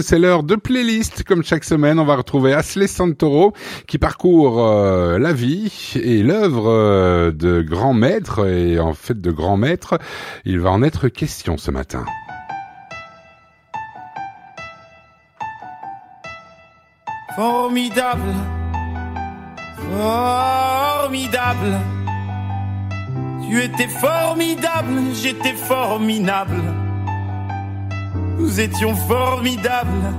C'est l'heure de playlist. Comme chaque semaine, on va retrouver Asley Santoro qui parcourt la vie et l'œuvre de grands maîtres. Et en fait, de grands maîtres, il va en être question ce matin. Formidable, formidable. Tu étais formidable, j'étais formidable. Nous étions formidables.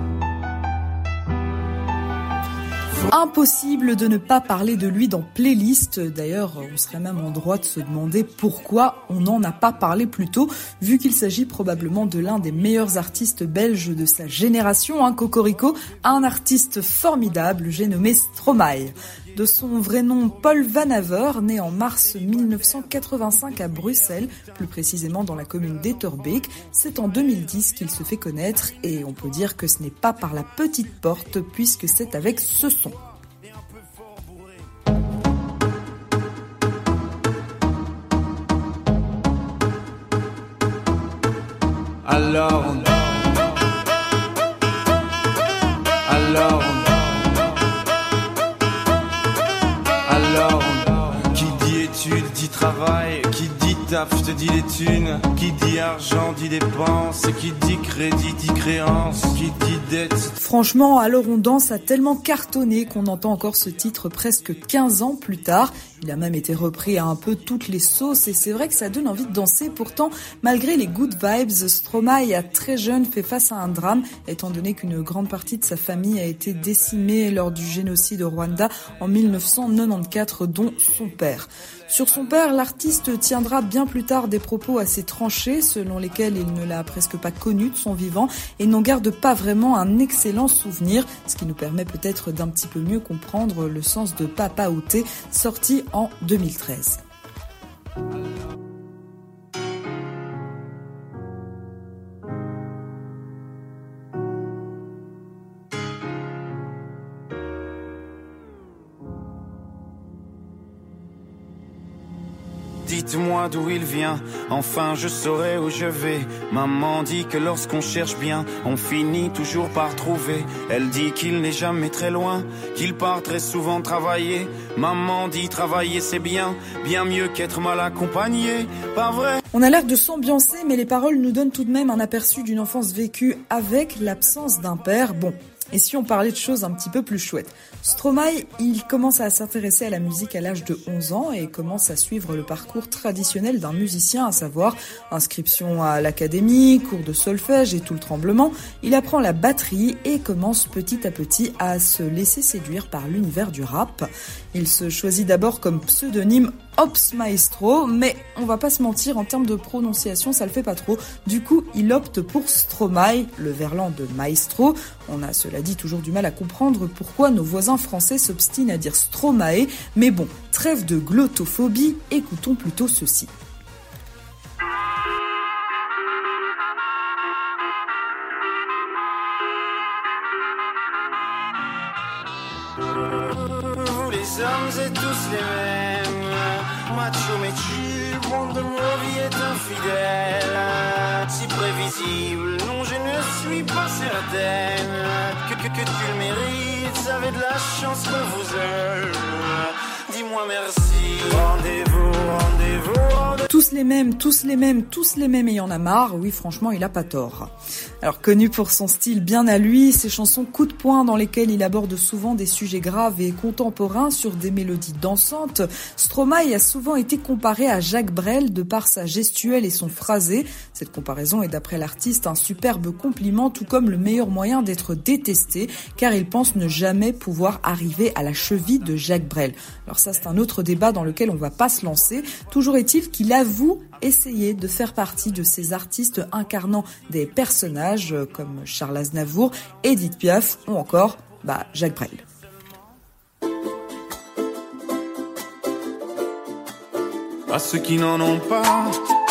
Impossible de ne pas parler de lui dans Playlist. D'ailleurs, on serait même en droit de se demander pourquoi on n'en a pas parlé plus tôt, vu qu'il s'agit probablement de l'un des meilleurs artistes belges de sa génération, Cocorico, un artiste formidable, j'ai nommé Stromae. De son vrai nom Paul Van Haver, né en mars 1985 à Bruxelles, plus précisément dans la commune d'Etterbeek, c'est en 2010 qu'il se fait connaître et on peut dire que ce n'est pas par la petite porte puisque c'est avec ce son. Alors, qui dit études dit travail, qui dit taf te dit les thunes, qui dit argent dit dépenses, qui dit crédit dit créance, qui dit dette. Franchement, Alors on danse a tellement cartonné qu'on entend encore ce titre presque 15 ans plus tard. Il a même été repris à un peu toutes les sauces et c'est vrai que ça donne envie de danser. Pourtant, malgré les good vibes, Stromae a très jeune fait face à un drame, étant donné qu'une grande partie de sa famille a été décimée lors du génocide au Rwanda en 1994, dont son père. Sur son père, l'artiste tiendra bien plus tard des propos assez tranchés, selon lesquels il ne l'a presque pas connu de son vivant et n'en garde pas vraiment un excellent souvenir, ce qui nous permet peut-être d'un petit peu mieux comprendre le sens de Papa Outé, sorti en 2013. Dites-moi d'où il vient, enfin je saurai où je vais. Maman dit que lorsqu'on cherche bien, on finit toujours par trouver. Elle dit qu'il n'est jamais très loin, qu'il part très souvent travailler. Maman dit travailler c'est bien, bien mieux qu'être mal accompagné, pas vrai? On a l'air de s'ambiancer, mais les paroles nous donnent tout de même un aperçu d'une enfance vécue avec l'absence d'un père. Bon. Et si on parlait de choses un petit peu plus chouettes? Stromae, il commence à s'intéresser à la musique à l'âge de 11 ans et commence à suivre le parcours traditionnel d'un musicien, à savoir inscription à l'académie, cours de solfège et tout le tremblement. Il apprend la batterie et commence petit à petit à se laisser séduire par l'univers du rap. Il se choisit d'abord comme pseudonyme Ops Maestro, mais on va pas se mentir, en termes de prononciation, ça le fait pas trop. Du coup, il opte pour Stromae, le verlan de Maestro. On a, cela dit, toujours du mal à comprendre pourquoi nos voisins français s'obstinent à dire Stromae, mais bon, trêve de glottophobie, écoutons plutôt ceci. Les hommes et tous les mêmes, macho mais tu, monde de ma vie est infidèle, si prévisible, non je ne suis pas certaine, que tu le mérites, avez de la chance qu'on vous aime, dis-moi merci, rendez-vous. Tous les mêmes, et il y en a marre, oui franchement il a pas tort. Alors connu pour son style bien à lui, ses chansons coup de poing dans lesquelles il aborde souvent des sujets graves et contemporains sur des mélodies dansantes, Stromae a souvent été comparé à Jacques Brel de par sa gestuelle et son phrasé. Cette comparaison est d'après l'artiste un superbe compliment, tout comme le meilleur moyen d'être détesté, car il pense ne jamais pouvoir arriver à la cheville de Jacques Brel. Alors ça c'est un autre débat dans lequel on va pas se lancer. Toujours est-il qu'il avoue essayer de faire partie de ces artistes incarnant des personnages comme Charles Aznavour, Édith Piaf ou encore Jacques Brel. À ceux qui n'en ont pas,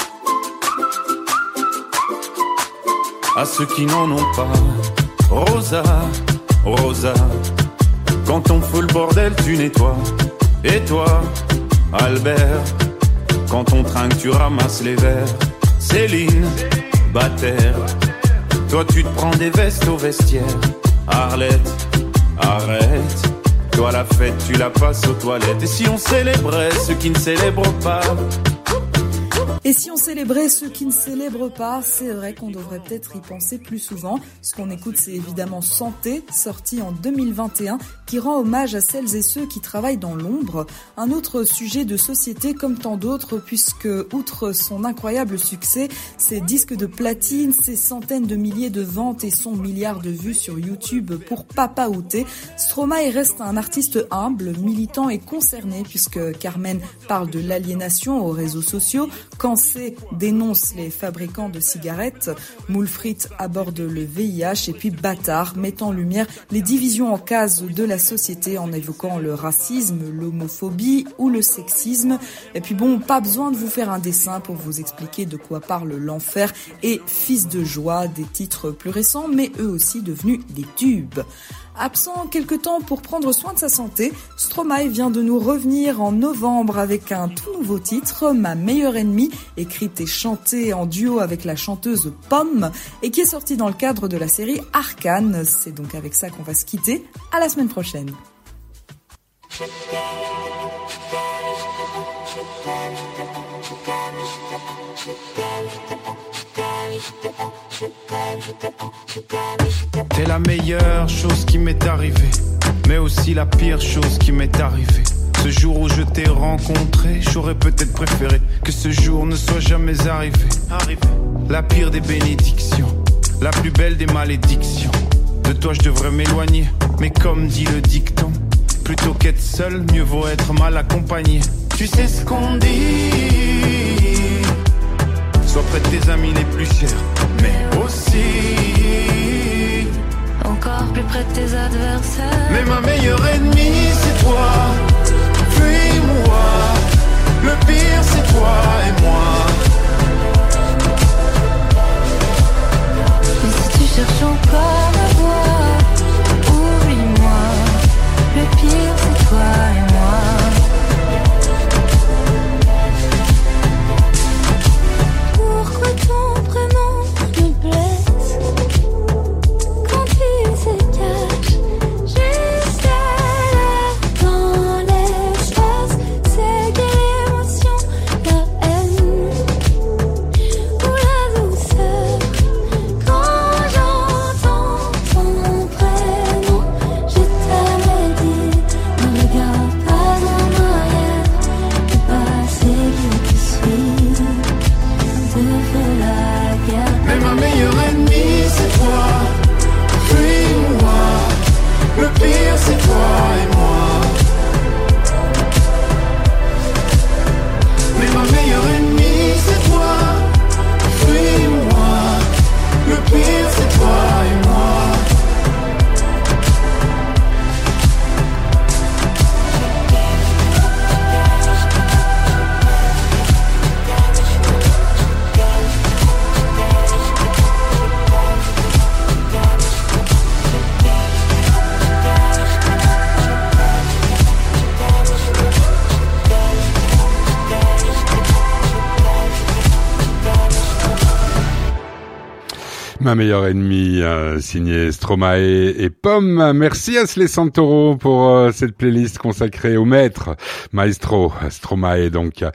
à ceux qui n'en ont pas, Rosa, Rosa, quand on fout le bordel tu nettoies, et toi, Albert, quand on trinque tu ramasses les verres, Céline, Bataire, Toi tu te prends des vestes au vestiaire. Arlette, arrête. Toi la fête tu la passes aux toilettes. Et si on célébrait ceux qui ne célèbrent pas? Et si on célébrait ceux qui ne célèbrent pas, c'est vrai qu'on devrait peut-être y penser plus souvent. Ce qu'on écoute, c'est évidemment Santé, sorti en 2021, qui rend hommage à celles et ceux qui travaillent dans l'ombre. Un autre sujet de société comme tant d'autres, puisque, outre son incroyable succès, ses disques de platine, ses centaines de milliers de ventes et son milliard de vues sur YouTube pour Papa Outé, Stromae reste un artiste humble, militant et concerné, puisque Carmen parle de l'aliénation aux réseaux sociaux, Cancé dénonce les fabricants de cigarettes, Moulfrit aborde le VIH et puis Bâtard met en lumière les divisions en cases de la société en évoquant le racisme, l'homophobie ou le sexisme. Et puis bon, pas besoin de vous faire un dessin pour vous expliquer de quoi parle l'enfer et Fils de joie, des titres plus récents mais eux aussi devenus des tubes. Absent quelque temps pour prendre soin de sa santé, Stromae vient de nous revenir en novembre avec un tout nouveau titre, Ma meilleure ennemie, écrite et chantée en duo avec la chanteuse Pomme et qui est sorti dans le cadre de la série Arcane. C'est donc avec ça qu'on va se quitter. À la semaine prochaine. T'es la meilleure chose qui m'est arrivée, mais aussi la pire chose qui m'est arrivée. Ce jour où je t'ai rencontré, j'aurais peut-être préféré que ce jour ne soit jamais arrivé. La pire des bénédictions, la plus belle des malédictions. De toi je devrais m'éloigner, mais comme dit le dicton, plutôt qu'être seul, mieux vaut être mal accompagné. Tu sais ce qu'on dit, sois près de tes amis les plus chers, mais aussi encore plus près de tes adversaires. Mais ma meilleure ennemie c'est toi, fuis-moi. Le pire c'est toi et moi. Et si tu cherches encore ma voix, oublie-moi. Le pire c'est toi et moi. Pourquoi ton prénom me blesse quand il se cache juste là dans l'espace? C'est quelle émotion, la haine ou la douceur quand j'entends ton prénom? Je t'avais dit, ne regarde pas en arrière, le passé qui te suit de la guerre. Mais ma meilleure ennemie c'est toi, fuis-moi. Le pire c'est toi et moi. Mais ma meilleure ennemie c'est toi, fuis-moi. Le pire c'est toi et moi. Ma meilleure ennemie, signé Stromae et Pomme. Merci à Asley Santoro pour cette playlist consacrée au maître, maestro, Stromae donc.